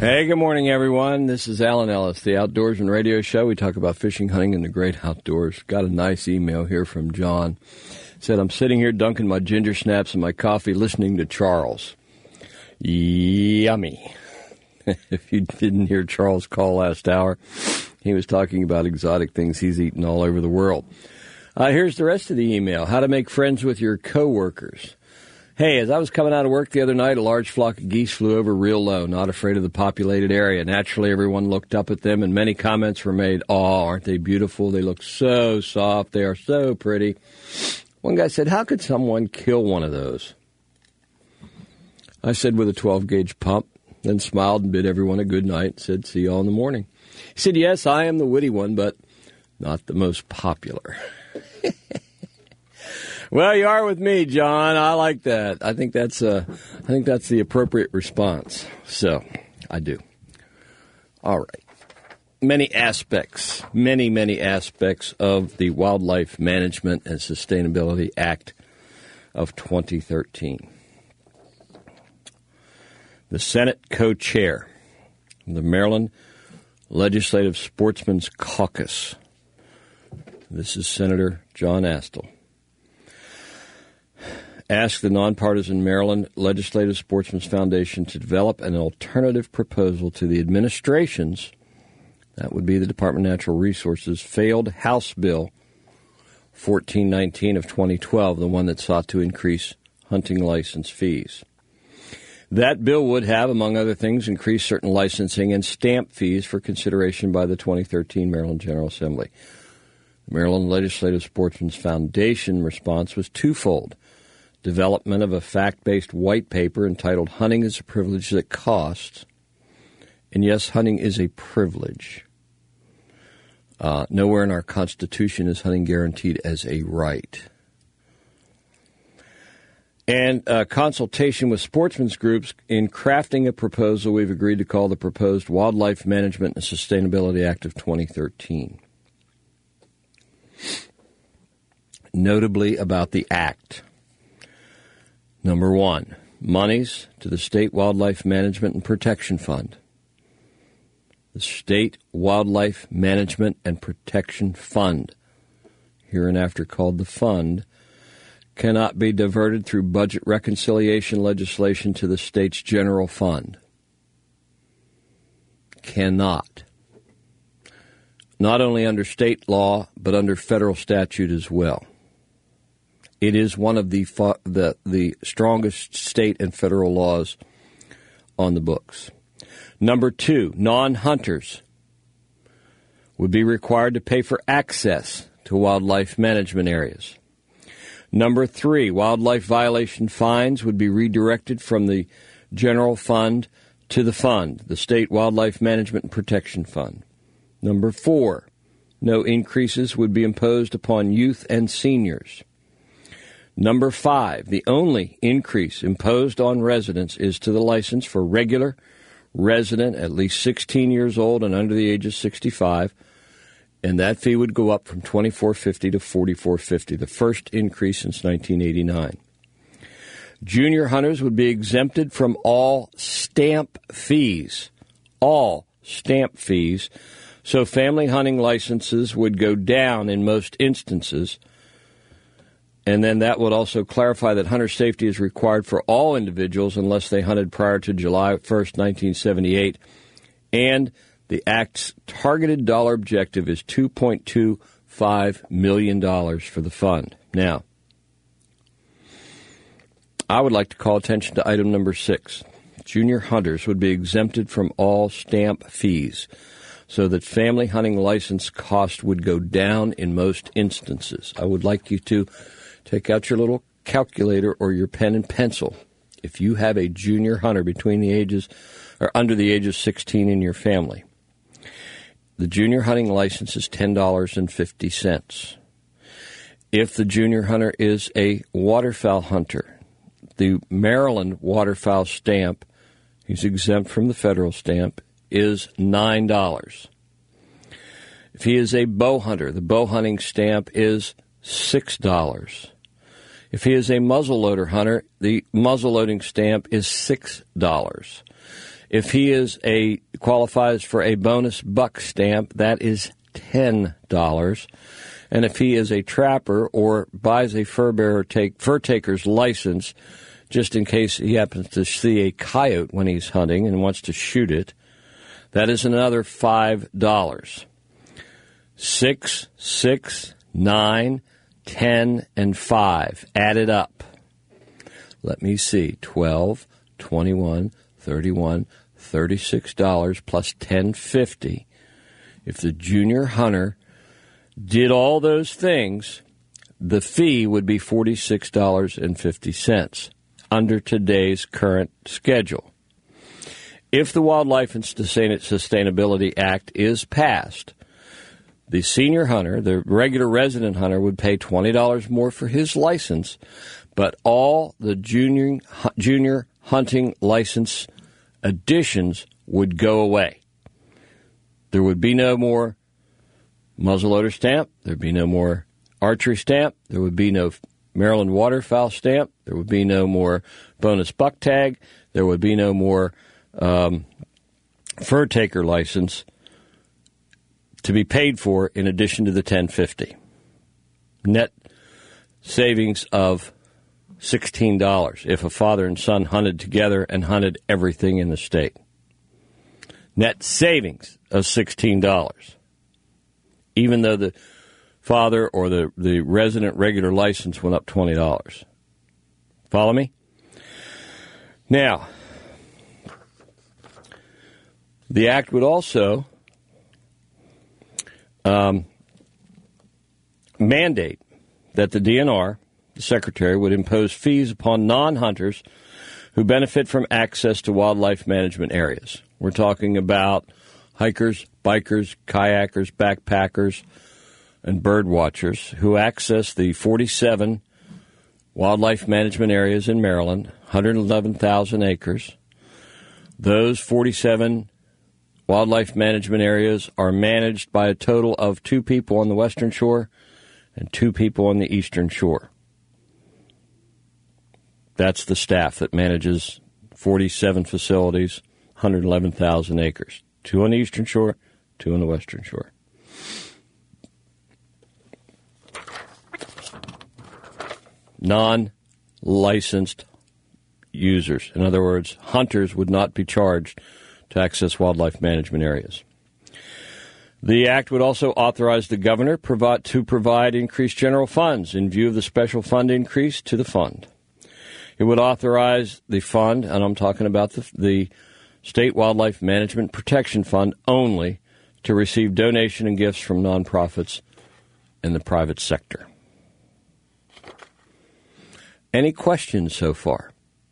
Hey, good morning, everyone. This is Alan Ellis, the Outdoorsman Radio Show. We talk about fishing, hunting, and the great outdoors. Got a nice email here from John. Said, I'm sitting here dunking my ginger snaps and my coffee listening to Charles. Yummy. If you didn't hear Charles' call last hour, he was talking about exotic things he's eaten all over the world. Here's the rest of the email. How to make friends with your coworkers. Hey, as I was coming out of work the other night, a large flock of geese flew over real low, not afraid of the populated area. Naturally, everyone looked up at them, and many comments were made. Oh, aren't they beautiful? They look so soft. They are so pretty. One guy said, how could someone kill one of those? I said, with a 12-gauge pump, then smiled and bid everyone a good night, said, see you all in the morning. He said, yes, I am the witty one, but not the most popular. Well, you are with me, John. I like that. I think that's the appropriate response. So, I do. All right. Many aspects of the Wildlife Management and Sustainability Act of 2013. The Senate co-chair of the Maryland Legislative Sportsmen's Caucus. This is Senator John Astle. Asked the nonpartisan Maryland Legislative Sportsmen's Foundation to develop an alternative proposal to the administration's, that would be the Department of Natural Resources, failed House Bill 1419 of 2012, the one that sought to increase hunting license fees. That bill would have, among other things, increased certain licensing and stamp fees for consideration by the 2013 Maryland General Assembly. The Maryland Legislative Sportsmen's Foundation response was twofold. Development of a fact-based white paper entitled Hunting is a Privilege That Costs. And yes, hunting is a privilege. Nowhere in our Constitution is hunting guaranteed as a right. And consultation with sportsmen's groups in crafting a proposal we've agreed to call the proposed Wildlife Management and Sustainability Act of 2013. Notably about the act. Number one, monies to the State Wildlife Management and Protection Fund. The State Wildlife Management and Protection Fund, hereinafter called the Fund, cannot be diverted through budget reconciliation legislation to the state's general fund. Cannot. Not only under state law, but under federal statute as well. It is one of the strongest state and federal laws on the books. Number two, non-hunters would be required to pay for access to wildlife management areas. Number three, wildlife violation fines would be redirected from the general fund to the fund, the State Wildlife Management and Protection Fund. Number four, no increases would be imposed upon youth and seniors. Number five, the only increase imposed on residents is to the license for regular resident at least 16 years old and under the age of 65, and that fee would go up from $24.50 to $44.50, the first increase since 1989. Junior hunters would be exempted from all stamp fees, so family hunting licenses would go down in most instances. And then that would also clarify that hunter safety is required for all individuals unless they hunted prior to July 1st, 1978. And the Act's targeted dollar objective is $2.25 million for the fund. Now, I would like to call attention to item number 6. Junior hunters would be exempted from all stamp fees so that family hunting license cost would go down in most instances. I would like you to take out your little calculator or your pen and pencil. If you have a junior hunter between the ages or under the age of 16 in your family, the junior hunting license is $10.50. If the junior hunter is a waterfowl hunter, the Maryland waterfowl stamp, he's exempt from the federal stamp, is $9. If he is a bow hunter, the bow hunting stamp is $6. If he is a muzzleloader hunter, the muzzleloading stamp is $6. If he qualifies for a bonus buck stamp, that is $10. And if he is a trapper or buys a fur taker's license, just in case he happens to see a coyote when he's hunting and wants to shoot it, that is another $5. 6, 6, 9, 10, and 5. Add it up. Let me see. $12, $21, $31, $36 plus $10.50. If the junior hunter did all those things, the fee would be $46.50 under today's current schedule. If the Wildlife and Sustainability Act is passed, the senior hunter, the regular resident hunter, would pay $20 more for his license, but all the junior hunting license additions would go away. There would be no more muzzleloader stamp. There would be no more archery stamp. There would be no Maryland waterfowl stamp. There would be no more bonus buck tag. There would be no more fur taker license to be paid for in addition to the $10.50. Net savings of $16 if a father and son hunted together and hunted everything in the state. Net savings of $16, even though the father or the resident regular license went up $20. Follow me? Now, the act would also mandate that the DNR, the Secretary, would impose fees upon non-hunters who benefit from access to wildlife management areas. We're talking about hikers, bikers, kayakers, backpackers, and bird watchers who access the 47 wildlife management areas in Maryland, 111,000 acres. Those 47 wildlife management areas are managed by a total of 2 people on the western shore and 2 people on the eastern shore. That's the staff that manages 47 facilities, 111,000 acres. 2 on the eastern shore, 2 on the western shore. Non-licensed users. In other words, hunters would not be charged to access wildlife management areas. The act would also authorize the governor to provide increased general funds in view of the special fund increase to the fund. It would authorize the fund, and I'm talking about the State Wildlife Management Protection Fund only, to receive donation and gifts from nonprofits in the private sector. Any questions so far?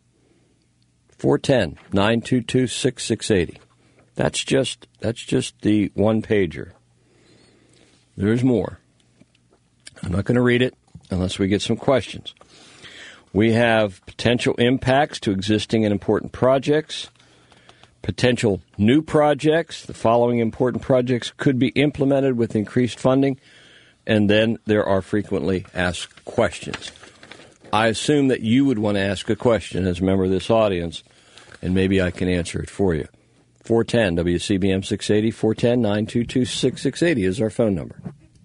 410-922-6680. That's just the one-pager. There's more. I'm not going to read it unless we get some questions. We have potential impacts to existing and important projects, potential new projects. The following important projects could be implemented with increased funding, and then there are frequently asked questions. I assume that you would want to ask a question as a member of this audience, and maybe I can answer it for you. 410 WCBM 680, 410-922-6680 is our phone number.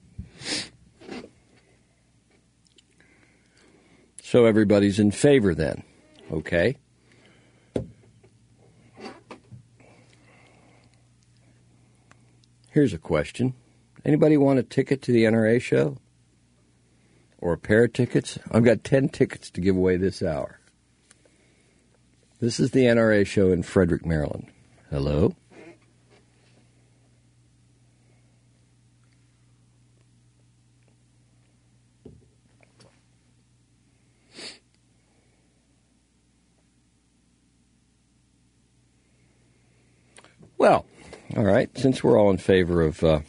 So everybody's in favor then, okay? Here's a question. Anybody want a ticket to the NRA show? Or a pair of tickets? I've got 10 tickets to give away this hour. This is the NRA show in Frederick, Maryland. Hello? Well, all right. Since we're all in favor of that,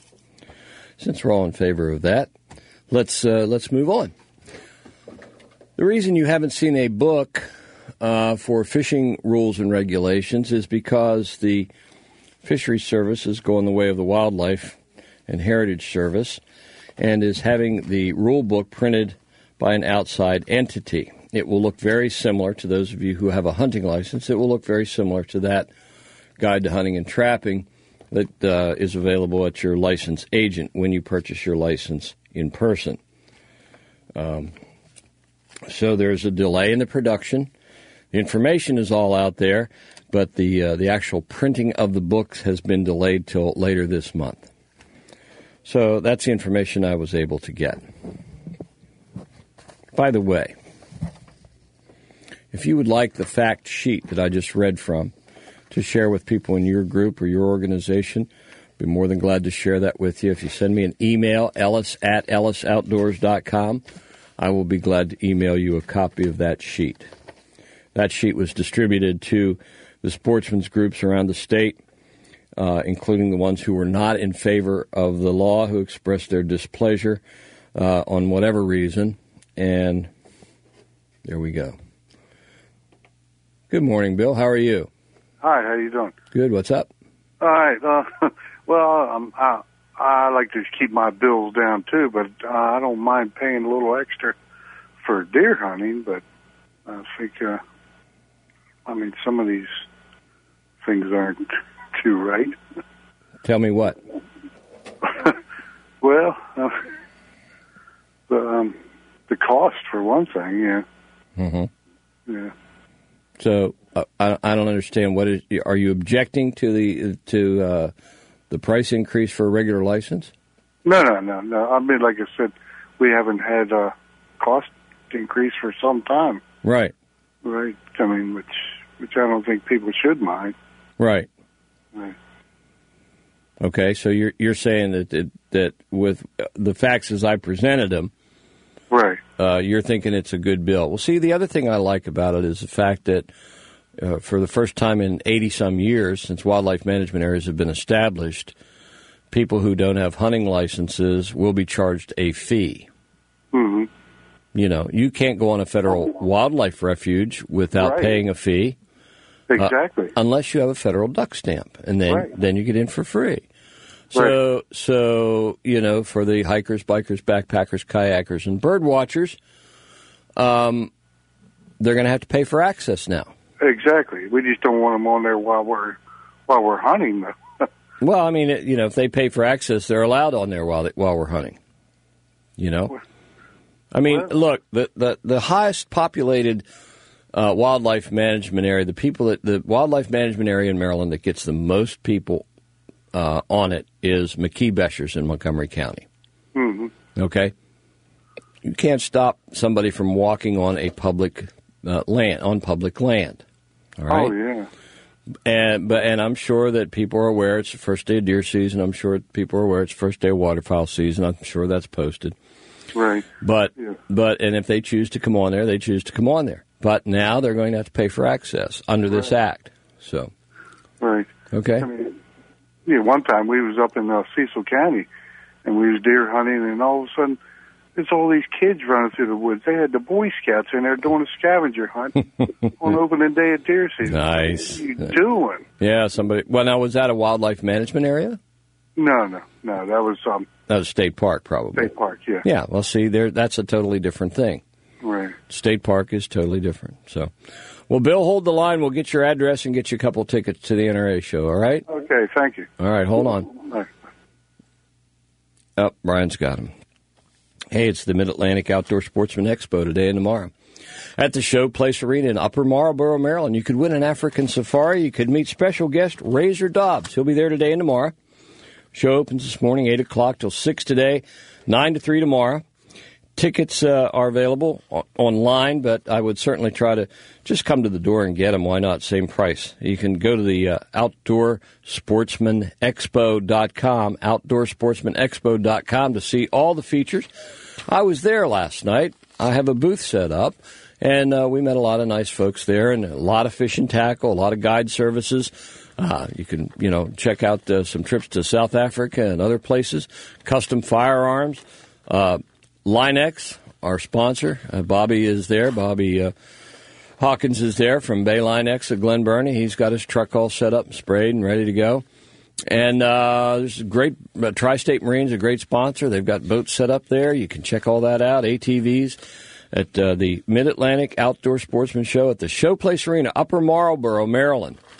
let's move on. The reason you haven't seen a book for fishing rules and regulations is because the Fisheries Service is going the way of the Wildlife and Heritage Service and is having the rule book printed by an outside entity. It will look very similar to those of you who have a hunting license. It will look very similar to that Guide to Hunting and Trapping that is available at your licensed agent when you purchase your license in person. So there's a delay in the production. The information is all out there, but the actual printing of the books has been delayed till later this month. So that's the information I was able to get. By the way, if you would like the fact sheet that I just read from to share with people in your group or your organization, I'd be more than glad to share that with you. If you send me an email, ellis@ellisoutdoors.com, I will be glad to email you a copy of that sheet. That sheet was distributed to the sportsmen's groups around the state, including the ones who were not in favor of the law, who expressed their displeasure on whatever reason. And there we go. Good morning, Bill. How are you? Hi, how you doing? Good. What's up? All right. Well, I like to keep my bills down, too, but I don't mind paying a little extra for deer hunting, but I think, some of these things aren't too right. Tell me what? Well, the cost, for one thing, yeah. Mm-hmm. Yeah. So I don't understand. Are you objecting to the price increase for a regular license? No. I mean, like I said, we haven't had a cost increase for some time. Right. Right. I mean, which I don't think people should mind. Right. Right. Okay. So you're saying that with the facts as I presented them, right. You're thinking it's a good bill. Well, see, the other thing I like about it is the fact that for the first time in 80-some years, since wildlife management areas have been established, people who don't have hunting licenses will be charged a fee. Mm-hmm. You know, you can't go on a federal wildlife refuge without paying a fee. Exactly. Unless you have a federal duck stamp, and then you get in for free. So, you know, for the hikers, bikers, backpackers, kayakers, and bird watchers, they're going to have to pay for access now. Exactly. We just don't want them on there while we're hunting. Well, I mean, if they pay for access, they're allowed on there while we're hunting. You know, I mean, look, the highest populated wildlife management area, the wildlife management area in Maryland that gets the most people on it is McKee-Beshers in Montgomery County. Mm-hmm. Okay, you can't stop somebody from walking on a public land. All right. Oh yeah. And I'm sure that people are aware it's the first day of deer season. I'm sure people are aware it's the first day of waterfowl season. I'm sure that's posted. Right. But if they choose to come on there, they choose to come on there. But now they're going to have to pay for access under this act. So. Right. Okay. I mean, one time we was up in Cecil County, and we was deer hunting, and all of a sudden, there's all these kids running through the woods. They had the Boy Scouts in there doing a scavenger hunt on opening day of deer season. Nice. What are you doing? Yeah, somebody. Well, now, was that a wildlife management area? No. That was that was state park, probably. State park, yeah. Yeah. Well, see, that's a totally different thing. Right. State park is totally different. So, well, Bill, hold the line. We'll get your address and get you a couple tickets to the NRA show. All right. Okay. Thank you. All right. Hold on. All right. Oh, Brian's got him. Hey, it's the Mid-Atlantic Outdoor Sportsman Expo today and tomorrow at the Showplace Arena in Upper Marlboro, Maryland. You could win an African safari. You could meet special guest Razor Dobbs. He'll be there today and tomorrow. Show opens this morning, 8 o'clock till 6 today, 9 to 3 tomorrow. Tickets are available online, but I would certainly try to just come to the door and get them. Why not? Same price. You can go to the OutdoorSportsmanExpo.com, OutdoorSportsmanExpo.com to see all the features. I was there last night. I have a booth set up, and we met a lot of nice folks there, and a lot of fish and tackle, a lot of guide services. You can, check out some trips to South Africa and other places, custom firearms. Line-X, our sponsor, Bobby is there. Bobby Hawkins is there from Bay Line-X at Glen Burnie. He's got his truck all set up, sprayed, and ready to go. And there's a great Tri-State Marine's a great sponsor. They've got boats set up there. You can check all that out. ATVs at the Mid-Atlantic Outdoor Sportsman Show at the Showplace Arena, Upper Marlboro, Maryland.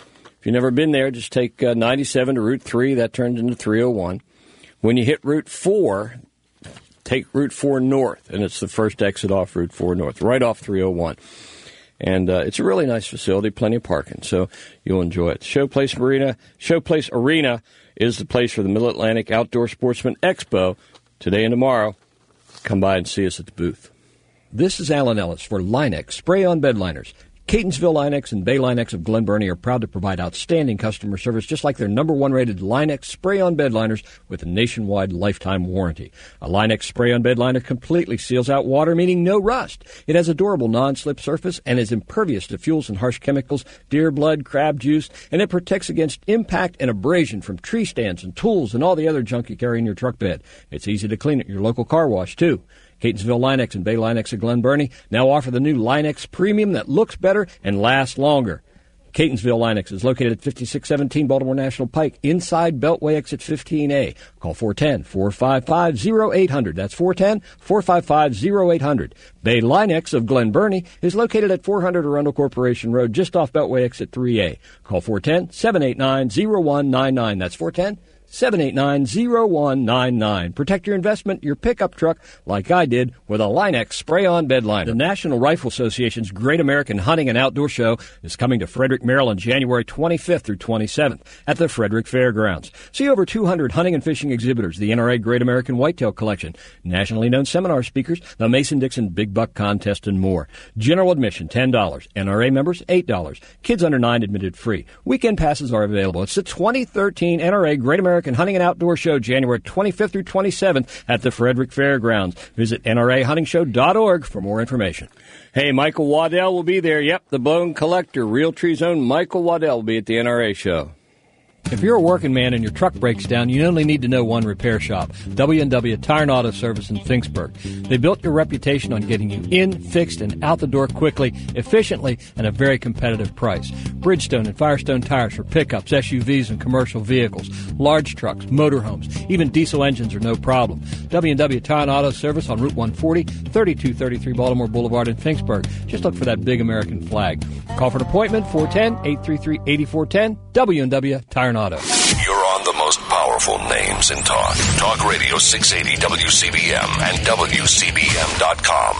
If you've never been there, just take 97 to Route 3. That turns into 301. When you hit Route 4, take Route 4 North, and it's the first exit off Route 4 North, right off 301. And it's a really nice facility, plenty of parking, so you'll enjoy it. Showplace Arena is the place for the Mid-Atlantic Outdoor Sportsman Expo today and tomorrow. Come by and see us at the booth. This is Alan Ellis for Line-X Spray-On Bed Liners. Catonsville Line-X and Bay Line-X of Glen Burnie are proud to provide outstanding customer service, just like their #1 rated Line-X spray-on bed liners with a nationwide lifetime warranty. A Line-X spray-on bed liner completely seals out water, meaning no rust. It has a durable non-slip surface and is impervious to fuels and harsh chemicals, deer blood, crab juice, and it protects against impact and abrasion from tree stands and tools and all the other junk you carry in your truck bed. It's easy to clean at your local car wash, too. Catonsville Line-X and Bay Line-X of Glen Burnie now offer the new Line-X Premium that looks better and lasts longer. Catonsville Line-X is located at 5617 Baltimore National Pike, inside Beltway exit 15A. Call 410-455-0800. That's 410-455-0800. Bay Line-X of Glen Burnie is located at 400 Arundel Corporation Road, just off Beltway exit 3A. Call 410-789-0199. That's 410-789-0199. Protect your investment, your pickup truck, like I did with a Line-X spray-on bed liner. The National Rifle Association's Great American Hunting and Outdoor Show is coming to Frederick, Maryland, January 25th through 27th at the Frederick Fairgrounds. See over 200 hunting and fishing exhibitors, the NRA Great American Whitetail Collection, nationally known seminar speakers, the Mason-Dixon Big Buck Contest, and more. General admission, $10. NRA members, $8. Kids under 9 admitted free. Weekend passes are available. It's the 2013 NRA Great American Hunting and Outdoor Show, January 25th through 27th at the Frederick Fairgrounds. Visit NRAHuntingShow.org for more information. Hey, Michael Waddell will be there. Yep, the Bone Collector, Realtree's own Michael Waddell will be at the NRA show. If you're a working man and your truck breaks down, you only need to know one repair shop, W&W Tire and Auto Service in Finksburg. They built your reputation on getting you in, fixed, and out the door quickly, efficiently, and a very competitive price. Bridgestone and Firestone tires for pickups, SUVs, and commercial vehicles, large trucks, motorhomes, even diesel engines are no problem. W&W Tire and Auto Service on Route 140, 3233 Baltimore Boulevard in Finksburg. Just look for that big American flag. Call for an appointment, 410-833-8410, W&W Tire and Auto. You're on the most powerful names in talk. Talk Radio 680 WCBM and WCBM.com.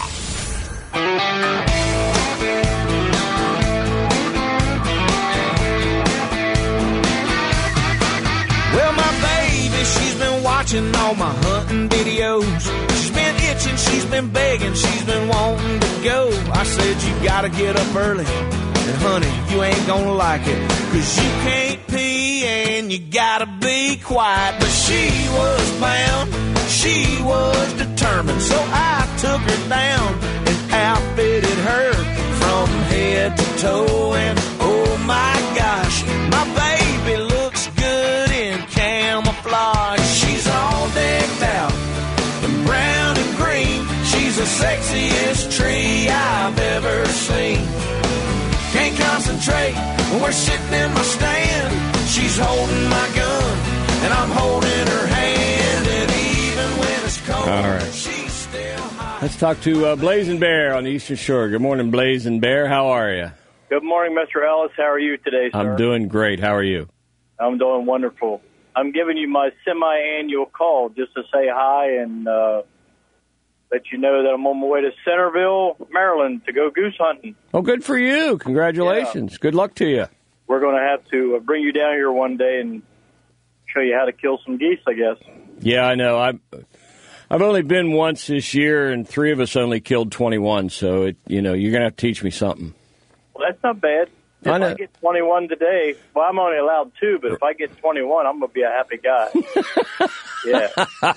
Well, my baby, she's been watching all my hunting videos. She's been itching, she's been begging, she's been wanting to go. I said, you gotta get up early. And honey, you ain't gonna like it, 'cause you can't pee and you gotta be quiet. But she was bound, she was determined, so I took her down and outfitted her from head to toe. And oh my gosh, my baby looks good in camouflage. She's all decked out in brown and green. She's the sexiest tree I've ever seen. Can't concentrate when we're sitting in my stand. She's holding my gun, and I'm holding her hand. And even when it's cold, all right, she's still hot. Let's talk to Blazing Bear on the Eastern Shore. Good morning, Blazing Bear. How are you? Good morning, Mr. Ellis. How are you today, sir? I'm doing great. How are you? I'm doing wonderful. I'm giving you my semi-annual call just to say hi and let you know that I'm on my way to Centerville, Maryland, to go goose hunting. Oh, good for you. Congratulations. Yeah. Good luck to you. We're going to have to bring you down here one day and show you how to kill some geese, I guess. Yeah, I know. I've only been once this year, and 3 of us only killed 21, so, you're going to have to teach me something. Well, that's not bad. If I get 21 today, well, I'm only allowed 2, but if I get 21, I'm going to be a happy guy. Yeah.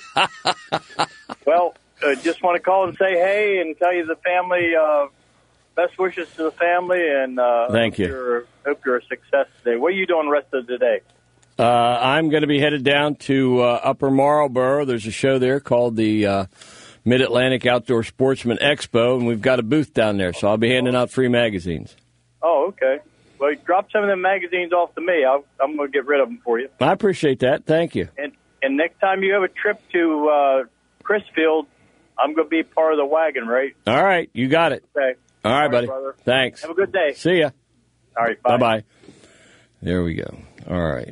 Well, just want to call and say hey and tell you the family, best wishes to the family, and thank you. Hope you're a success today. What are you doing the rest of the day? I'm going to be headed down to Upper Marlboro. There's a show there called the Mid-Atlantic Outdoor Sportsman Expo, and we've got a booth down there, so I'll be handing out free magazines. Oh, okay. Well, drop some of them magazines off to me. I'm going to get rid of them for you. I appreciate that. Thank you. And next time you have a trip to Chrisfield, I'm going to be part of the wagon, right? All right. You got it. Okay. All right, buddy. Brother. Thanks. Have a good day. See ya. All right. Bye. Bye-bye. There we go. All right.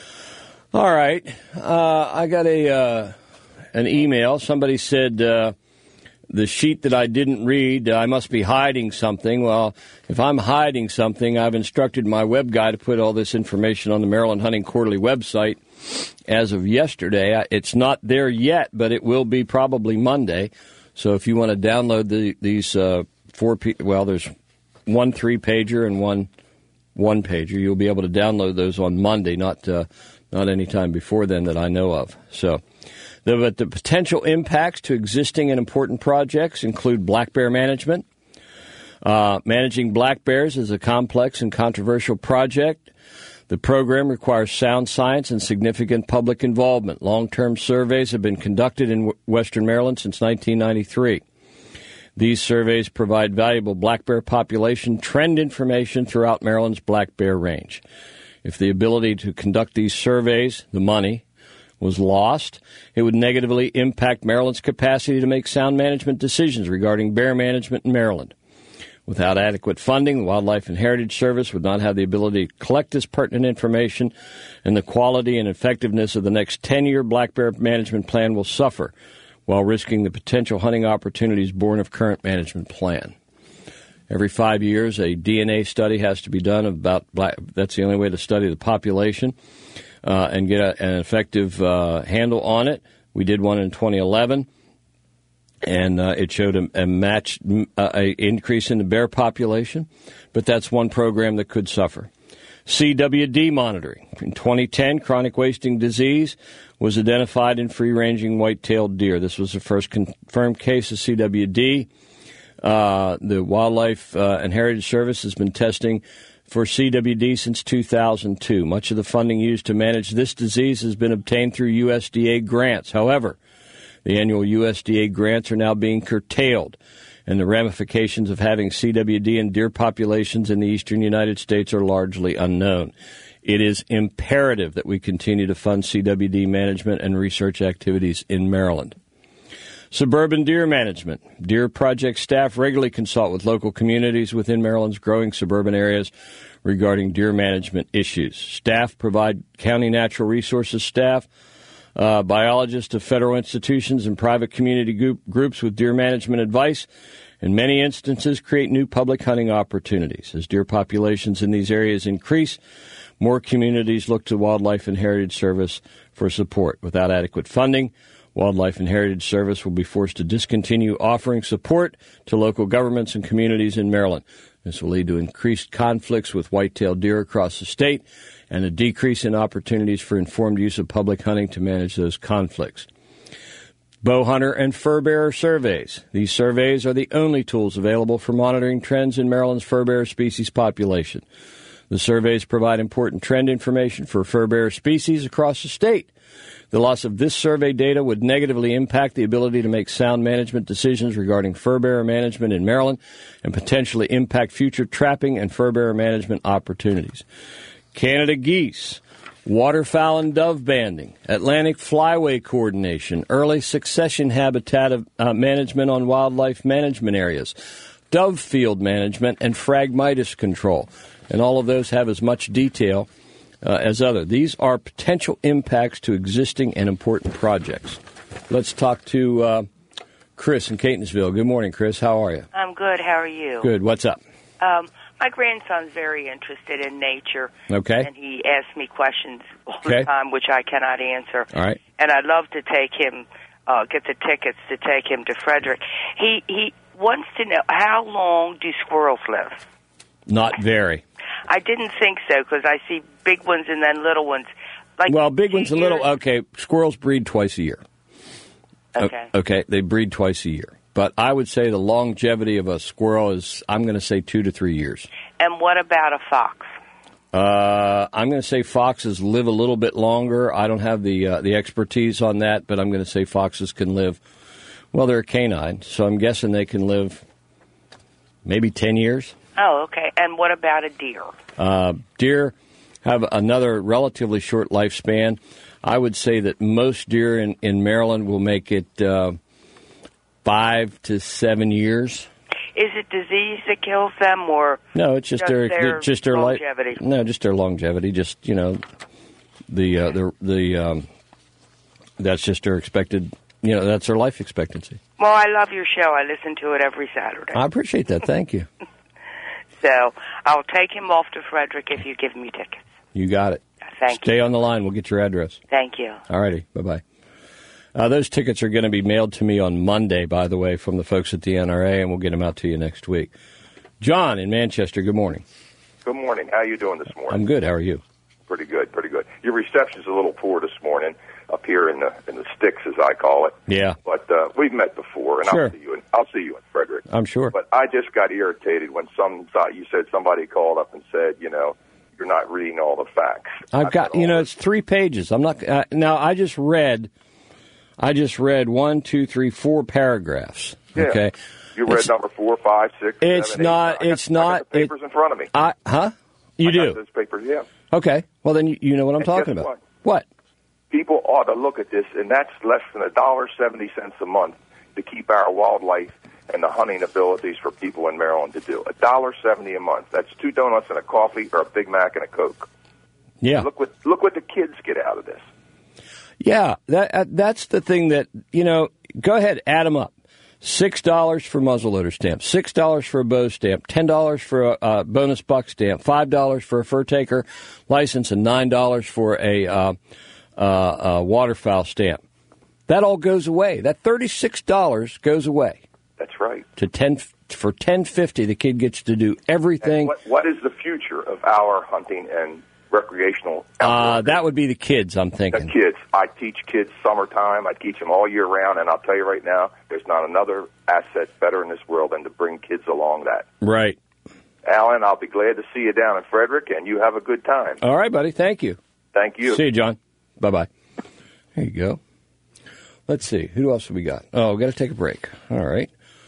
I got an email. Somebody said the sheet that I didn't read, I must be hiding something. Well, if I'm hiding something, I've instructed my web guy to put all this information on the Maryland Hunting Quarterly website as of yesterday. It's not there yet, but it will be probably Monday. So if you want to download these there's one 3-pager and one 1-pager. You'll be able to download those on Monday, not any time before then that I know of. So, but the potential impacts to existing and important projects include black bear management. Managing black bears is a complex and controversial project. The program requires sound science and significant public involvement. Long-term surveys have been conducted in Western Maryland since 1993. These surveys provide valuable black bear population trend information throughout Maryland's black bear range. If the ability to conduct these surveys, the money, was lost, it would negatively impact Maryland's capacity to make sound management decisions regarding bear management in Maryland. Without adequate funding, the Wildlife and Heritage Service would not have the ability to collect this pertinent information, and the quality and effectiveness of the next 10-year black bear management plan will suffer, while risking the potential hunting opportunities born of current management plan. Every 5 years, a DNA study has to be done about black. That's the only way to study the population and get an effective handle on it. We did one in 2011, and it showed a increase in the bear population, but that's one program that could suffer. CWD monitoring. In 2010, chronic wasting disease was identified in free-ranging white-tailed deer. This was the first confirmed case of CWD. The Wildlife and Heritage Service has been testing for CWD since 2002. Much of the funding used to manage this disease has been obtained through USDA grants. However, the annual USDA grants are now being curtailed, and the ramifications of having CWD in deer populations in the eastern United States are largely unknown. It is imperative that we continue to fund CWD management and research activities in Maryland. Suburban deer management. Deer Project staff regularly consult with local communities within Maryland's growing suburban areas regarding deer management issues. Staff provide county natural resources staff, biologists of federal institutions and private community groups with deer management advice. In many instances, create new public hunting opportunities. As deer populations in these areas increase, more communities look to Wildlife and Heritage Service for support. Without adequate funding, Wildlife and Heritage Service will be forced to discontinue offering support to local governments and communities in Maryland. This will lead to increased conflicts with white-tailed deer across the state and a decrease in opportunities for informed use of public hunting to manage those conflicts. Bow hunter and fur bearer surveys. These surveys are the only tools available for monitoring trends in Maryland's fur bearer species population. The surveys provide important trend information for fur bearer species across the state. The loss of this survey data would negatively impact the ability to make sound management decisions regarding fur bearer management in Maryland and potentially impact future trapping and fur bearer management opportunities. Canada geese, waterfowl and dove banding, Atlantic flyway coordination, early succession habitat management on wildlife management areas, dove field management, and Phragmites control. And all of those have as much detail as other. These are potential impacts to existing and important projects. Let's talk to Chris in Catonsville. Good morning, Chris. How are you? I'm good. How are you? Good. What's up? My grandson's very interested in nature. Okay. And he asks me questions all the time, which I cannot answer. All right. And I'd love to take him, get the tickets to take him to Frederick. He wants to know, how long do squirrels live? Not very. I didn't think so, because I see big ones and then little ones. Well, big ones and little, okay, squirrels breed twice a year. Okay. Okay, they breed twice a year. But I would say the longevity of a squirrel is, I'm going to say 2 to 3 years. And what about a fox? I'm going to say foxes live a little bit longer. I don't have the expertise on that, but I'm going to say foxes can live, well, they're a canine, so I'm guessing they can live maybe 10 years. Oh, okay. And what about a deer? Deer have another relatively short lifespan. I would say that most deer in Maryland will make it 5 to 7 years. Is it disease that kills them, or no? It's just their longevity. Just their longevity. Just that's just their expected. That's their life expectancy. Well, I love your show. I listen to it every Saturday. I appreciate that. Thank you. So I'll take him off to Frederick if you give me tickets. You got it. Thank you. Stay on the line. We'll get your address. Thank you. All righty. Bye-bye. Those tickets are going to be mailed to me on Monday, by the way, from the folks at the NRA, and we'll get them out to you next week. John in Manchester, good morning. Good morning. How are you doing this morning? I'm good. How are you? Pretty good, pretty good. Your reception's a little poor this morning up here in the sticks, as I call it. Yeah. But we've met before, and sure. I'll see you in Frederick. I'm sure. But I just got irritated when you said somebody called up and said, you're not reading all the facts. I've got, it's 3 pages. I'm not now. I just read 1, 2, 3, 4 paragraphs. Yeah. Okay. You read number 4, 5, 6. It's 7, 8. not. It's not. I got the papers in front of me. You I do. got those papers. Yeah. Okay. Well, then you know what I'm talking about. What? People ought to look at this, and that's less than $1.70 a month to keep our wildlife and the hunting abilities for people in Maryland to do. $1.70 a month. That's 2 donuts and a coffee, or a Big Mac and a Coke. Yeah. Look what the kids get out of this. Yeah, that's the thing that, go ahead, add them up. $6 for muzzleloader stamp, $6 for a bow stamp, $10 for a bonus buck stamp, $5 for a fur taker license, and $9 for a waterfowl stamp. That all goes away. That $36 goes away. That's right. For $10.50, the kid gets to do everything. And what is the future of our hunting and recreational? That would be the kids, I'm thinking. The kids. I teach kids summertime. I teach them all year round, and I'll tell you right now, there's not another asset better in this world than to bring kids along that. Right. Alan, I'll be glad to see you down in Frederick, and you have a good time. All right, buddy. Thank you. Thank you. See you, John. Bye-bye. There you go. Let's see. Who else have we got? Oh, we've got to take a break. All right.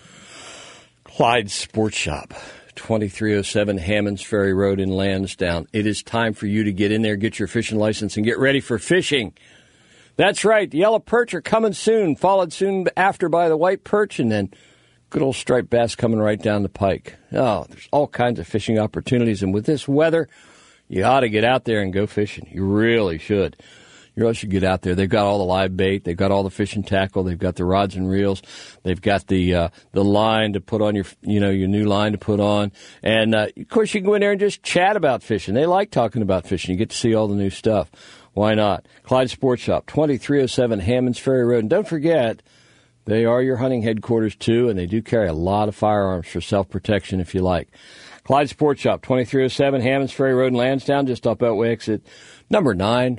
Clyde Sports Shop, 2307 Hammonds Ferry Road in Lansdowne. It is time for you to get in there, get your fishing license, and get ready for fishing. That's right. The yellow perch are coming soon, followed soon after by the white perch, and then good old striped bass coming right down the pike. Oh, there's all kinds of fishing opportunities, and with this weather, you ought to get out there and go fishing. You really should. You really should get out there. They've got all the live bait. They've got all the fishing tackle. They've got the rods and reels. They've got the line to put on your new line to put on. And, of course, you can go in there and just chat about fishing. They like talking about fishing. You get to see all the new stuff. Why not? Clyde Sports Shop, 2307 Hammonds Ferry Road. And don't forget, they are your hunting headquarters, too, and they do carry a lot of firearms for self-protection if you like. Clyde Sports Shop, 2307 Hammonds Ferry Road in Lansdowne, just off Beltway exit number 9,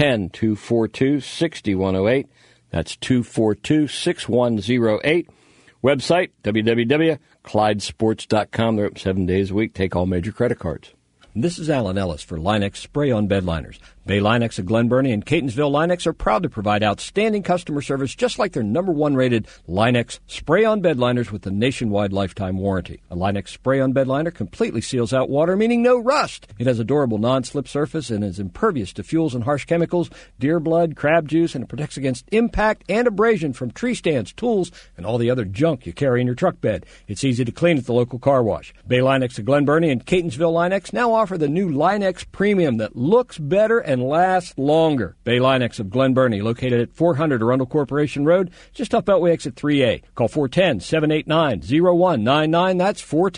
410-242-6108. That's 242-6108. Website, www.clydesports.com. They're open 7 days a week. Take all major credit cards. This is Alan Ellis for Line-X Spray-On Bed Liners. Bay Line-X of Glen Burnie and Catonsville Line-X are proud to provide outstanding customer service just like their #1 rated Line-X Spray-On Bed Liners with a nationwide lifetime warranty. A Line-X Spray-On Bed Liner completely seals out water, meaning no rust. It has a durable non-slip surface and is impervious to fuels and harsh chemicals, deer blood, crab juice, and it protects against impact and abrasion from tree stands, tools, and all the other junk you carry in your truck bed. It's easy to clean at the local car wash. Bay Line-X of Glen Burnie and Catonsville Line-X now offer the new Line-X Premium that looks better and lasts longer. Bay Line-X of Glen Burnie, located at 400 Arundel Corporation Road, just off Beltway exit 3A. Call 410-789-0199. That's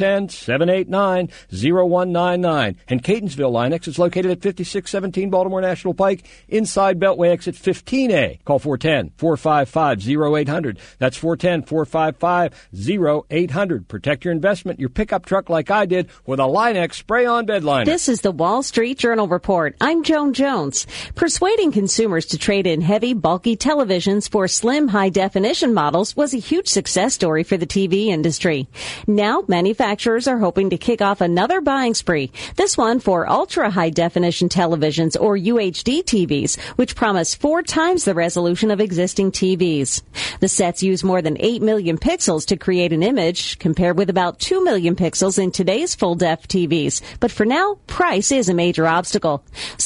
410-789-0199. And Catonsville Line-X is located at 5617 Baltimore National Pike, inside Beltway exit 15A. Call 410-455-0800. That's 410-455-0800. Protect your investment, your pickup truck like I did, with a Line-X Spray-On Bed Liner. This is the Wall Street Journal Report. I'm Joan Jones. Persuading consumers to trade in heavy, bulky televisions for slim, high-definition models was a huge success story for the TV industry. Now, manufacturers are hoping to kick off another buying spree, this one for ultra-high-definition televisions, or UHD TVs, which promise 4 times the resolution of existing TVs. The sets use more than 8 million pixels to create an image, compared with about 2 million pixels in today's full-def TVs. But for now, price is a major obstacle. Sony and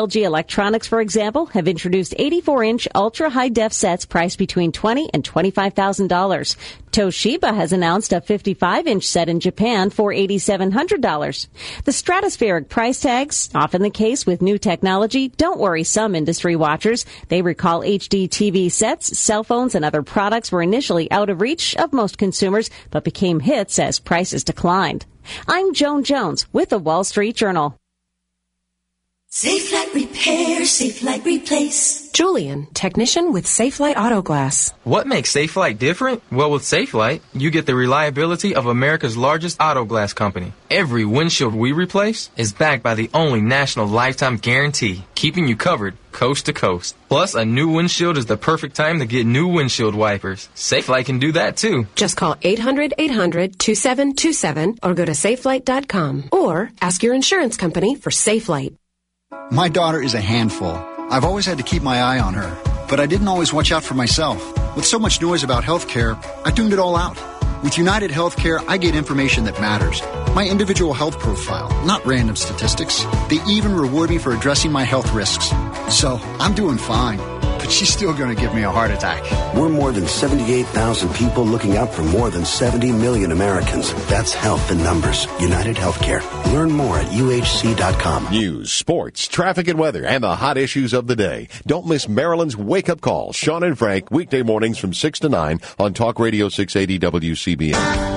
LG Electronics, for example, have introduced 84-inch ultra-high-def sets priced between $20,000 and $25,000. Toshiba has announced a 55-inch set in Japan for $8,700. The stratospheric price tags, often the case with new technology, don't worry some industry watchers. They recall HD TV sets, cell phones, and other products were initially out of reach of most consumers, but became hits as prices declined. I'm Joan Jones with the Wall Street Journal. Safe Light Repair, Safe Light Replace. Julian, technician with Safe Light Auto Glass. What makes Safe Light different? Well, with Safe Light, you get the reliability of America's largest auto glass company. Every windshield we replace is backed by the only national lifetime guarantee, keeping you covered coast to coast. Plus, a new windshield is the perfect time to get new windshield wipers. Safe Light can do that, too. Just call 800-800-2727 or go to safelight.com. Or ask your insurance company for Safe Light. My daughter is a handful. I've always had to keep my eye on her, but I didn't always watch out for myself. With so much noise about healthcare, I tuned it all out. With United Healthcare, I get information that matters. My individual health profile, not random statistics. They even reward me for addressing my health risks. So, I'm doing fine. But she's still going to give me a heart attack. We're more than 78,000 people looking out for more than 70 million Americans. That's health in numbers. United Healthcare. Learn more at uhc.com. News, sports, traffic and weather, and the hot issues of the day. Don't miss Maryland's Wake Up Call. Sean and Frank, weekday mornings from 6 to 9 on Talk Radio 680 WCBM.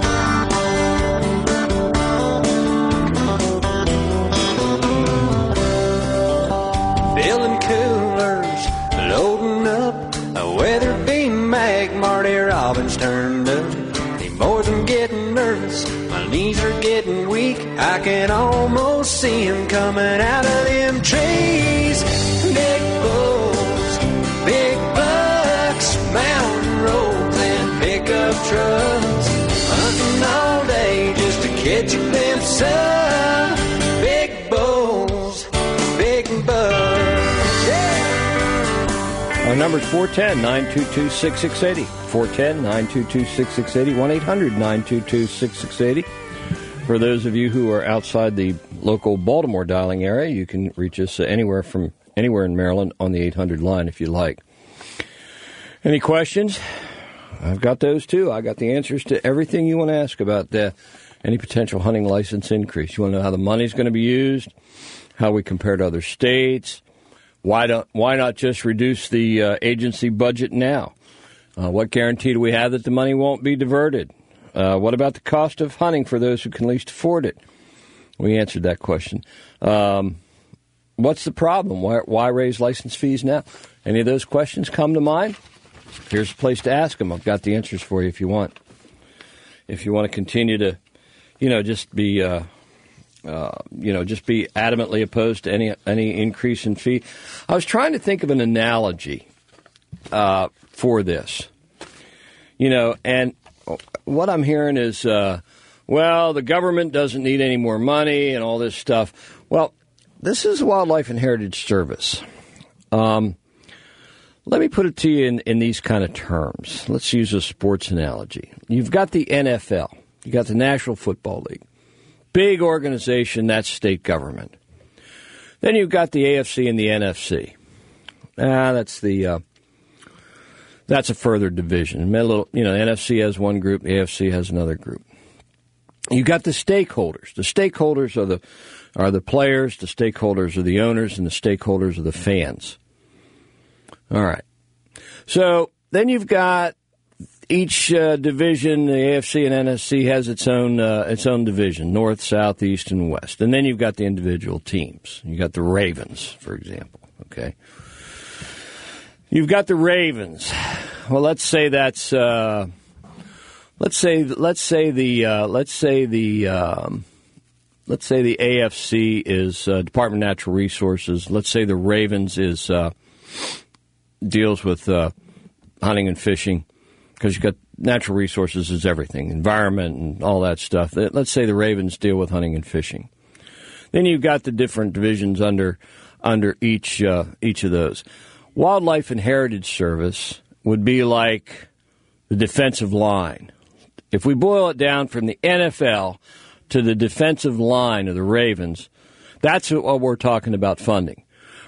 Marty Robbins turned up. He more than getting nervous. My knees are getting weak. I can almost see him coming out of them trees. Big bulls, big bucks, mountain roads and pickup trucks. Hunting all day just to catch a glimpse of big bulls, big bucks. Our number is 410-922-6680. 410-922-6680. 1-800-922-6680. For those of you who are outside the local Baltimore dialing area, you can reach us anywhere in Maryland on the 800 line if you like. Any questions? I've got those too. I got the answers to everything you want to ask about any potential hunting license increase. You want to know how the money's going to be used, how we compare to other states. Why not just reduce the agency budget now? What guarantee do we have that the money won't be diverted? What about the cost of hunting for those who can least afford it? We answered that question. What's the problem? Why raise license fees now? Any of those questions come to mind? Here's a place to ask them. I've got the answers for you if you want. If you want to continue to, just be... just be adamantly opposed to any increase in fee. I was trying to think of an analogy for this, and what I'm hearing is, the government doesn't need any more money and all this stuff. Well, this is Wildlife and Heritage Service. Let me put it to you in these kind of terms. Let's use a sports analogy. You've got the NFL. You got the National Football League. Big organization, that's state government. Then you've got the AFC and the NFC. That's a further division. The NFC has one group, the AFC has another group. You got the stakeholders. The stakeholders are the players, the stakeholders are the owners, and the stakeholders are the fans. All right. So then you've got each division, the AFC and NFC, has its own division, north, south, east, and west. And then you've got the individual teams. You got the Ravens, for example. Okay, you've got the Ravens. Well, let's say that's let's say the AFC is Department of Natural Resources. Let's say the Ravens is deals with hunting and fishing. Because you've got natural resources is everything, environment and all that stuff. Let's say the Ravens deal with hunting and fishing. Then you've got the different divisions under each of those. Wildlife and Heritage Service would be like the defensive line. If we boil it down from the NFL to the defensive line of the Ravens, that's what we're talking about funding.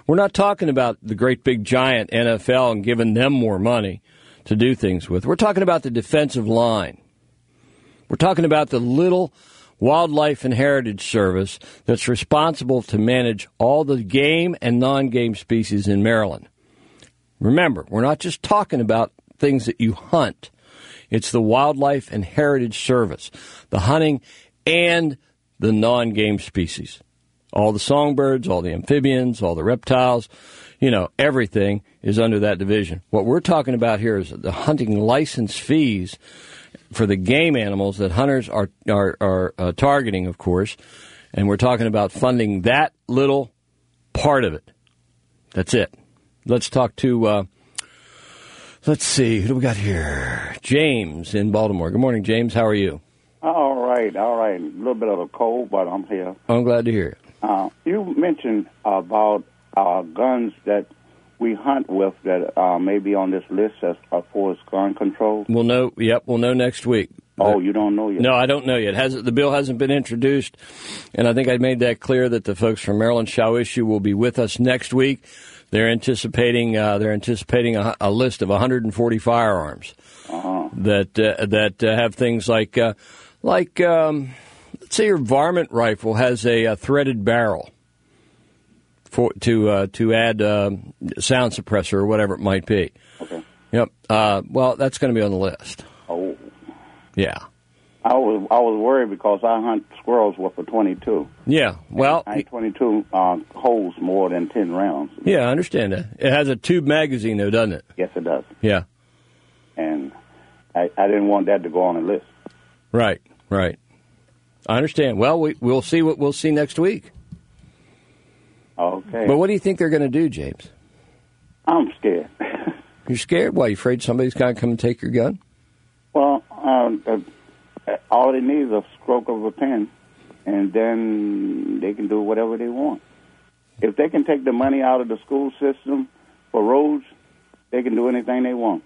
We're not talking about the great big giant NFL and giving them more money to do things with. We're talking about the defensive line. We're talking about the little Wildlife and Heritage Service that's responsible to manage all the game and non-game species in Maryland. Remember, we're not just talking about things that you hunt. It's the Wildlife and Heritage Service, the hunting and the non-game species. All the songbirds, all the amphibians, all the reptiles, everything is under that division. What we're talking about here is the hunting license fees for the game animals that hunters are targeting, of course, and we're talking about funding that little part of it. That's it. Let's talk to, let's see, who do we got here? James in Baltimore. Good morning, James. How are you? All right. A little bit of a cold, but I'm here. I'm glad to hear it. You mentioned about guns that we hunt with that may be on this list as far as gun control. We'll know. Yep, we'll know next week. Oh, you don't know yet? No, I don't know yet. The bill hasn't been introduced, and I think I made that clear that the folks from Maryland Shall Issue will be with us next week. They're anticipating a list of 140 firearms that have things like let's say your varmint rifle has a threaded barrel to add sound suppressor or whatever it might be. Okay. Yep. Well, that's going to be on the list. Oh. Yeah. I was worried because I hunt squirrels with a .22. Yeah. Well, and .22 holds more than 10 rounds. Yeah, I understand that. It has a tube magazine, though, doesn't it? Yes, it does. Yeah. And I didn't want that to go on the list. Right. I understand. Well, we'll see what we'll see next week. Okay. But what do you think they're going to do, James? I'm scared. You're scared? Why, you afraid somebody's going to come and take your gun? Well, all they need is a stroke of a pen, and then they can do whatever they want. If they can take the money out of the school system for roads, they can do anything they want.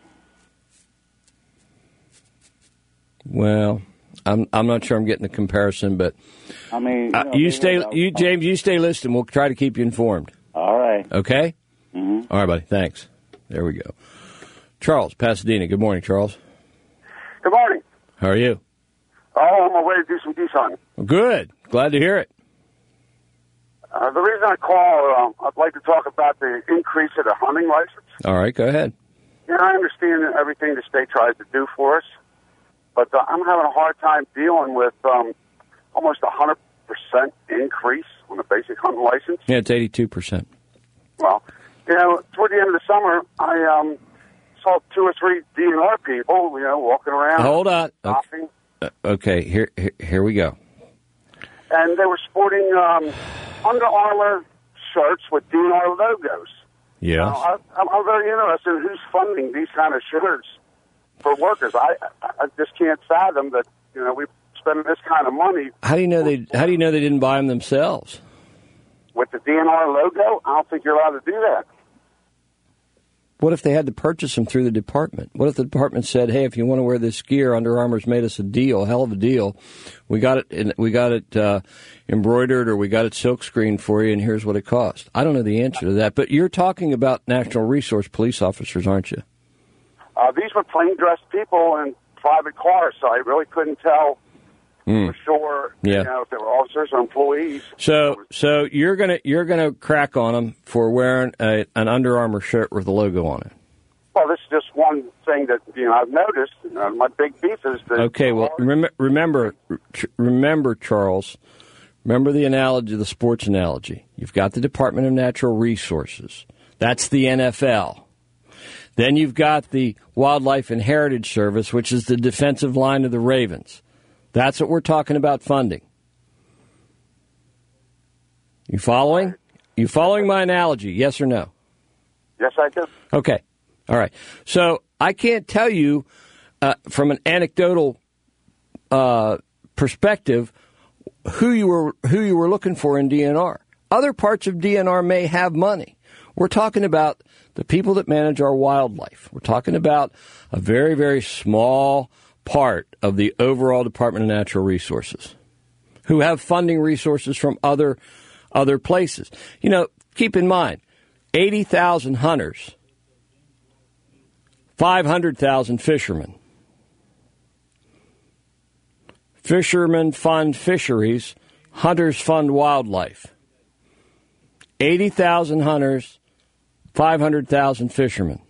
Well, I'm not sure I'm getting the comparison, but I mean, James, you stay listening. We'll try to keep you informed. All right. Okay. Mm-hmm. All right, buddy. Thanks. There we go. Charles, Pasadena. Good morning, Charles. Good morning. How are you? Oh, I'm on my way to do some geese hunting. Good. Glad to hear it. The reason I call, I'd like to talk about the increase of the hunting license. All right, go ahead. Yeah, I understand everything the state tries to do for us, but I'm having a hard time dealing with almost 100% increase on the basic hunting license. Yeah, it's 82%. Well, toward the end of the summer, I saw 2 or 3 DNR people, walking around. Hold on. Shopping. Okay, here we go. And they were sporting Under Armour shirts with DNR logos. Yeah. I'm very interested in who's funding these kind of shirts for workers. I just can't fathom that we're spending this kind of money. How do you know they didn't buy them themselves? With the DNR logo, I don't think you're allowed to do that. What if they had to purchase them through the department? What if the department said, "Hey, if you want to wear this gear, Under Armour's made us a hell of a deal. We got it embroidered, or we got it silk screened for you, and here's what it cost." I don't know the answer to that, but you're talking about National Resource police officers, aren't you? These were plain dressed people in private cars, so I really couldn't tell for sure. Yeah. If they were officers or employees. So you're gonna crack on them for wearing an Under Armour shirt with the logo on it. Well, this is just one thing that I've noticed. My big beef is that. Okay, well, remember, Charles. Remember the analogy, the sports analogy. You've got the Department of Natural Resources. That's the NFL. Then you've got the Wildlife and Heritage Service, which is the defensive line of the Ravens. That's what we're talking about funding. You following? You following my analogy, yes or no? Yes, I do. Okay. All right. So I can't tell you from an anecdotal perspective who you were looking for in DNR. Other parts of DNR may have money. We're talking about the people that manage our wildlife. We're talking about a very, very small part of the overall Department of Natural Resources who have funding resources from other places. Keep in mind, 80,000 hunters, 500,000 fishermen. Fishermen fund fisheries, hunters fund wildlife. 80,000 hunters, 500,000 fishermen.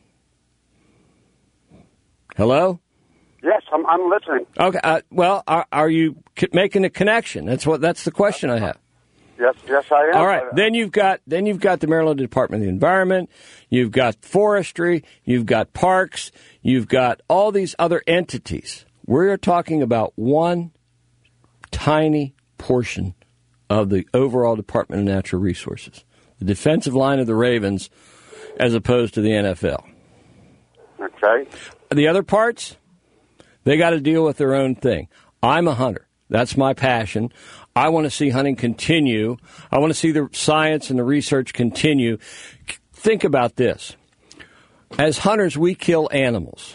Hello? Yes, I'm listening. Okay. Well, are you making a connection? That's the question I have. Yes, I am. All right. Then you've got the Maryland Department of the Environment. You've got forestry. You've got parks. You've got all these other entities. We're talking about one tiny portion of the overall Department of Natural Resources, the defensive line of the Ravens, as opposed to the NFL. Okay. The other parts, they got to deal with their own thing. I'm a hunter. That's my passion. I want to see hunting continue. I want to see the science and the research continue. Think about this. As hunters, we kill animals.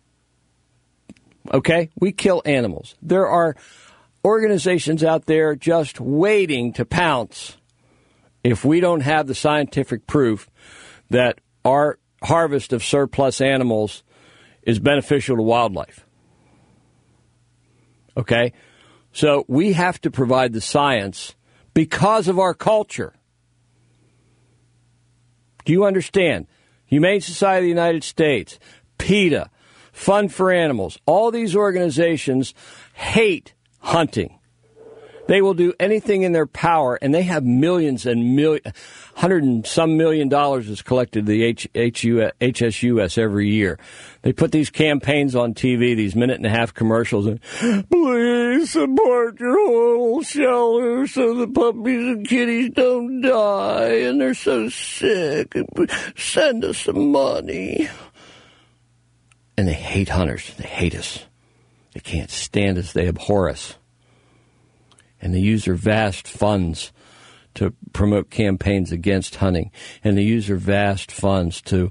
Okay? We kill animals. There are organizations out there just waiting to pounce if we don't have the scientific proof that our harvest of surplus animals is beneficial to wildlife. Okay? So we have to provide the science because of our culture. Do you understand? Humane Society of the United States, PETA, Fund for Animals, all these organizations hate hunting. They will do anything in their power, and they have millions and $100 and some million is collected to the HSUS every year. They put these campaigns on TV, these minute-and-a-half commercials, and please support your little shelter so the puppies and kitties don't die, and they're so sick. Send us some money. And they hate hunters. They hate us. They can't stand us. They abhor us. And they use their vast funds to promote campaigns against hunting, and they use their vast funds to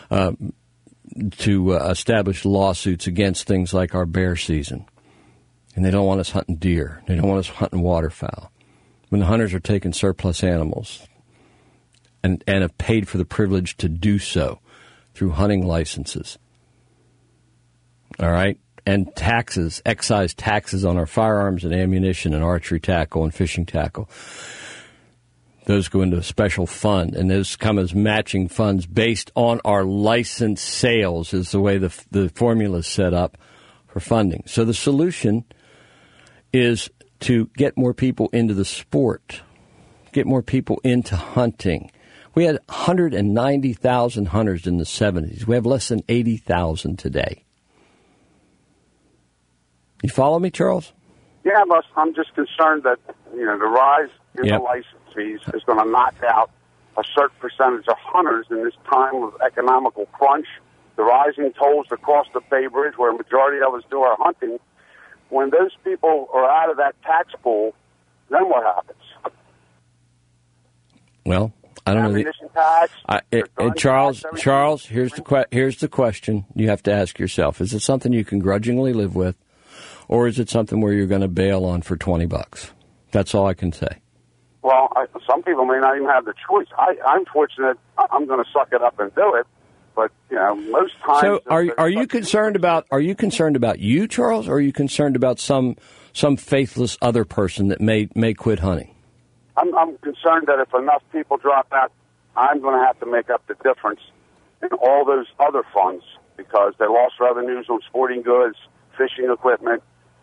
establish lawsuits against things like our bear season. And they don't want us hunting deer. They don't want us hunting waterfowl. When the hunters are taking surplus animals and have paid for the privilege to do so through hunting licenses. All right? And taxes, excise taxes on our firearms and ammunition and archery tackle and fishing tackle. Those go into a special fund, and those come as matching funds based on our license sales is the way the formula is set up for funding. So the solution is to get more people into the sport, get more people into hunting. We had 190,000 hunters in the 70s. We have less than 80,000 today. You follow me, Charles? Yeah, but I'm just concerned that the rise in the license fees is going to knock out a certain percentage of hunters in this time of economical crunch. The rising tolls, the cost of Bay Bridge, where a majority of us do our hunting. When those people are out of that tax pool, then what happens? Well, I don't know. Charles, here's the question you have to ask yourself: is it something you can grudgingly live with? Or is it something where you're going to bail on for $20? That's all I can say. Well, some people may not even have the choice. I'm fortunate. I'm going to suck it up and do it. But most times. So, are you concerned about you, Charles, or are you concerned about some faithless other person that may quit hunting? I'm concerned that if enough people drop out, I'm going to have to make up the difference in all those other funds because they lost revenues on sporting goods, fishing equipment.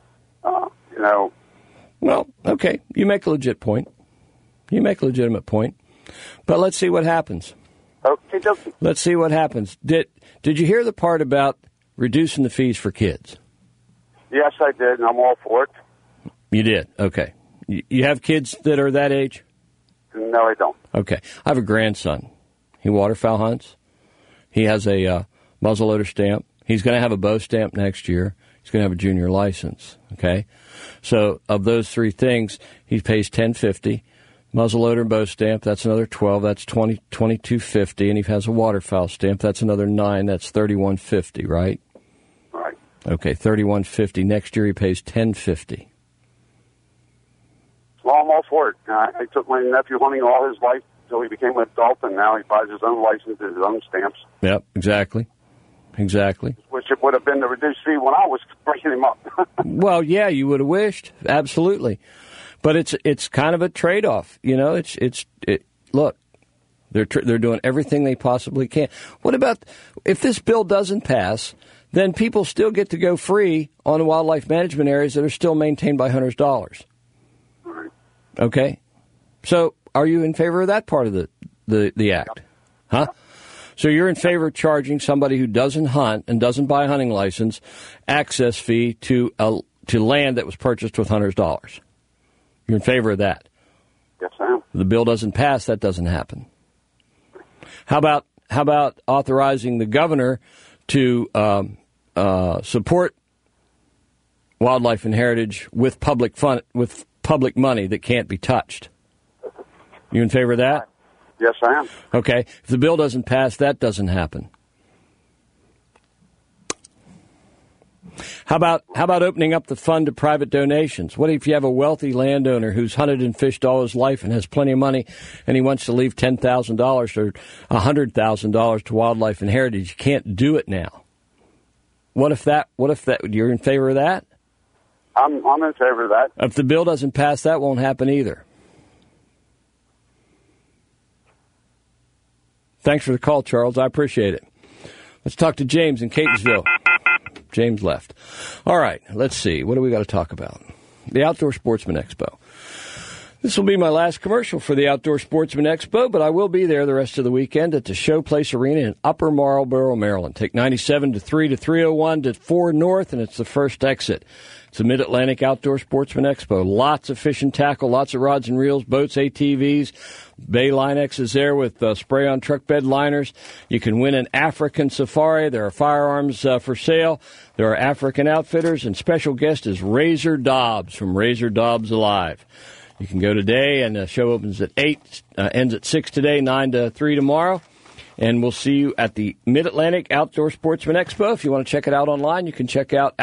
Well, okay, you make a legit point. You make a legitimate point. But let's see what happens. Okay, let's see what happens. Did you hear the part about reducing the fees for kids? Yes, I did, and I'm all for it. You did? Okay. You have kids that are that age? No, I don't. Okay. I have a grandson. He waterfowl hunts. He has a muzzleloader stamp. He's going to have a bow stamp next year. He's going to have a junior license, okay? So of those three things, he pays $10.50. Muzzleloader and bow stamp, that's another $12. That's $22.50. And he has a waterfowl stamp. That's another $9. That's $31.50, right? Right. Okay, $31.50. Next year he pays $10.50. Well, I'm all for it. I took my nephew hunting all his life until he became an adult, and now he buys his own license, his own stamps. Yep, exactly. Which it would have been the reduced fee when I was breaking him up. Well, yeah, you would have wished, absolutely. But it's kind of a trade-off, you know. Look, they're doing everything they possibly can. What about if this bill doesn't pass? Then people still get to go free on wildlife management areas that are still maintained by hunters' dollars. Right. Okay, so are you in favor of that part of the act? Huh? So you're in favor of charging somebody who doesn't hunt and doesn't buy a hunting license access fee to land that was purchased with hunters' dollars? You're in favor of that? Yes, I am. If the bill doesn't pass, that doesn't happen. How about authorizing the governor to support wildlife and heritage with public money that can't be touched? You in favor of that? Yes, I am. Okay. If the bill doesn't pass, that doesn't happen. How about opening up the fund to private donations? What if you have a wealthy landowner who's hunted and fished all his life and has plenty of money, and he wants to leave $10,000 or $100,000 to wildlife and heritage? You can't do it now. What if that? You're in favor of that? I'm in favor of that. If the bill doesn't pass, that won't happen either. Thanks for the call, Charles. I appreciate it. Let's talk to James in Catonsville. James left. All right, let's see. What do we got to talk about? The Outdoor Sportsman Expo. This will be my last commercial for the Outdoor Sportsman Expo, but I will be there the rest of the weekend at the Showplace Arena in Upper Marlboro, Maryland. Take 97 to 3 to 301 to 4 North, and it's the first exit. It's the Mid-Atlantic Outdoor Sportsman Expo. Lots of fish and tackle, lots of rods and reels, boats, ATVs. Baylinex is there with spray-on truck bed liners. You can win an African safari. There are firearms for sale. There are African outfitters, and special guest is Razor Dobbs from Razor Dobbs Alive. You can go today, and the show opens at 8, ends at 6 today, 9 to 3 tomorrow. And we'll see you at the Mid-Atlantic Outdoor Sportsman Expo. If you want to check it out online, you can check out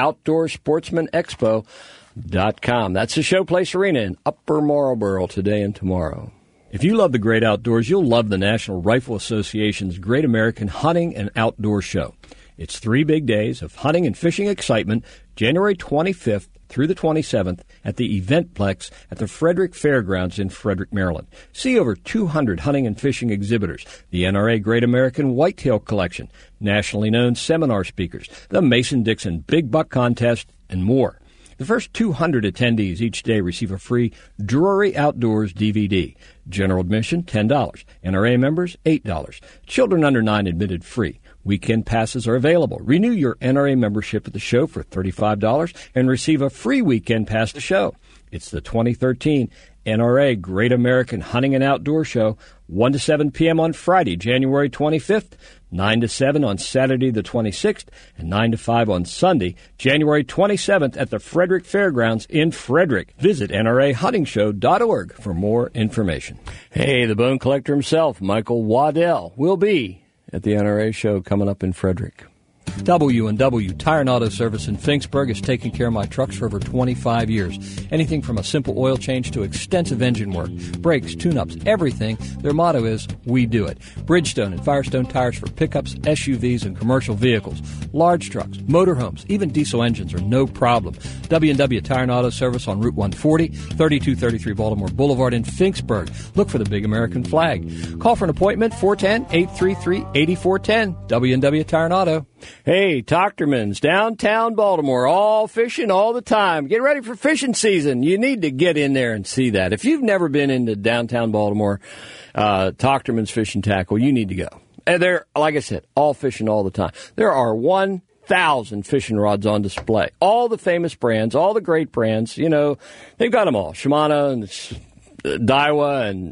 OutdoorSportsmanExpo.com. That's the Showplace Arena in Upper Marlboro today and tomorrow. If you love the great outdoors, you'll love the National Rifle Association's Great American Hunting and Outdoor Show. It's 3 big days of hunting and fishing excitement, January 25th through the 27th at the Eventplex at the Frederick Fairgrounds in Frederick, Maryland. See over 200 hunting and fishing exhibitors, the NRA Great American Whitetail Collection, nationally known seminar speakers, the Mason-Dixon Big Buck Contest, and more. The first 200 attendees each day receive a free Drury Outdoors DVD. General admission, $10. NRA members, $8. Children under 9 admitted free. Weekend passes are available. Renew your NRA membership at the show for $35 and receive a free weekend pass to the show. It's the 2013 NRA Great American Hunting and Outdoor Show, 1 to 7 p.m. on Friday, January 25th, 9 to 7 on Saturday the 26th, and 9 to 5 on Sunday, January 27th at the Frederick Fairgrounds in Frederick. Visit NRAHuntingShow.org for more information. Hey, the bone collector himself, Michael Waddell, will be at the NRA show coming up in Frederick. W&W Tire and Auto Service in Finksburg has taken care of my trucks for over 25 years. Anything from a simple oil change to extensive engine work, brakes, tune-ups, everything. Their motto is, we do it. Bridgestone and Firestone tires for pickups, SUVs, and commercial vehicles. Large trucks, motorhomes, even diesel engines are no problem. W&W Tire and Auto Service on Route 140, 3233 Baltimore Boulevard in Finksburg. Look for the big American flag. Call for an appointment, 410-833-8410. W&W Tire and Auto. Hey, Tochterman's, downtown Baltimore, all fishing all the time. Get ready for fishing season. You need to get in there and see that. If you've never been into downtown Baltimore, Tochterman's Fish and Tackle, you need to go. And they're, like I said, all fishing all the time. There are 1,000 fishing rods on display. All the famous brands, all the great brands, you know, they've got them all. Shimano and Daiwa and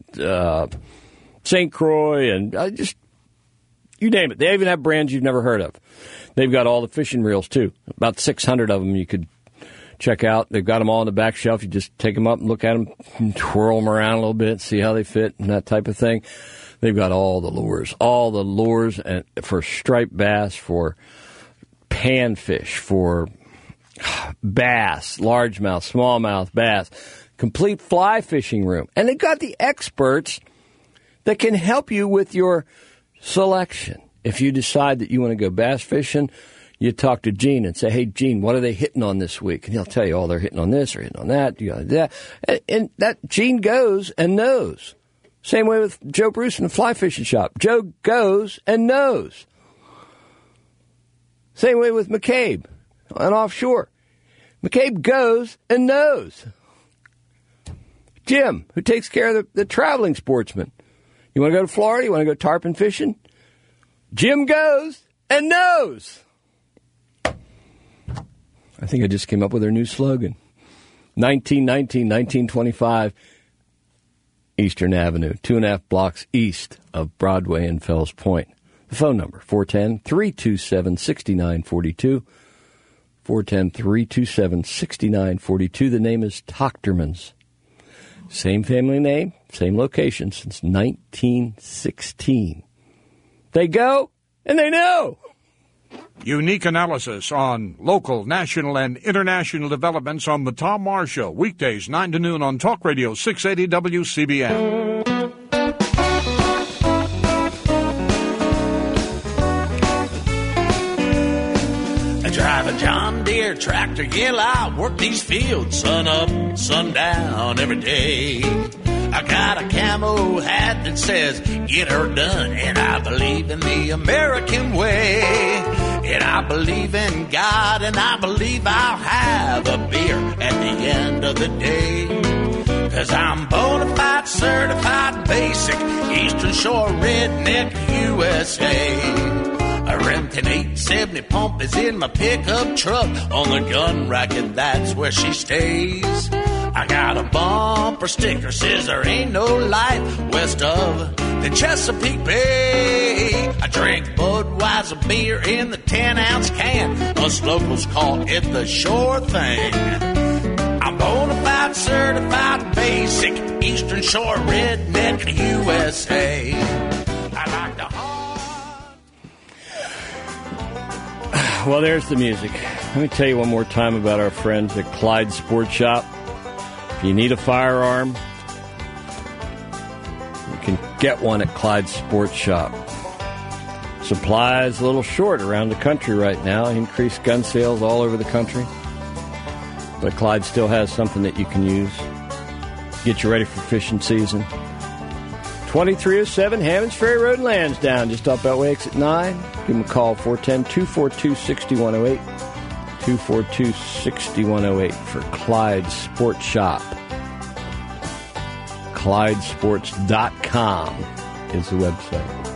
St. Croix and just... you name it. They even have brands you've never heard of. They've got all the fishing reels, too. About 600 of them you could check out. They've got them all on the back shelf. You just take them up and look at them, and twirl them around a little bit, see how they fit and that type of thing. They've got all the lures and for striped bass, for panfish, for bass, largemouth, smallmouth bass, complete fly fishing room. And they've got the experts that can help you with your selection. If you decide that you want to go bass fishing, you talk to Gene and say, hey, Gene, what are they hitting on this week? And he'll tell you, oh, they're hitting on this or hitting on that. You got that. And that Gene goes and knows. Same way with Joe Bruce in the fly fishing shop. Joe goes and knows. Same way with McCabe on offshore. McCabe goes and knows. Jim, who takes care of the traveling sportsmen. You want to go to Florida? You want to go tarpon fishing? Jim goes and knows. I think I just came up with our new slogan. 1925 Eastern Avenue, 2.5 blocks east of Broadway and Fells Point. The phone number, 410-327-6942. 410-327-6942. The name is Tochterman's. Same family name, same location since 1916. They go and they know. Unique analysis on local, national, and international developments on the Tom Marr Show. Weekdays, 9 to noon on Talk Radio 680 WCBM. I drive a John Deere tractor, yell out, work these fields, sun up, sun down every day. I got a camo hat that says, get her done, and I believe in the American way. And I believe in God, and I believe I'll have a beer at the end of the day. 'Cause I'm bona fide, certified, basic, Eastern Shore redneck USA. A Remington 870 pump is in my pickup truck. On the gun racket, that's where she stays. I got a bumper sticker, says there ain't no life west of the Chesapeake Bay. I drink Budweiser beer in the 10-ounce can. Us locals call it the Shore thing. I'm bona fide, certified, basic, Eastern Shore redneck USA. I like the Well, there's the music. Let me tell you one more time about our friends at Clyde Sports Shop. If you need a firearm, you can get one at Clyde Sports Shop. Supply is a little short around the country right now. Increased gun sales all over the country. But Clyde still has something that you can use. Get you ready for fishing season. 2307 Hammonds Ferry Road, Lansdowne, just off Beltway exit 9. Give them a call, 410-242-6108. 242-6108 for Clyde Sports Shop. ClydeSports.com is the website.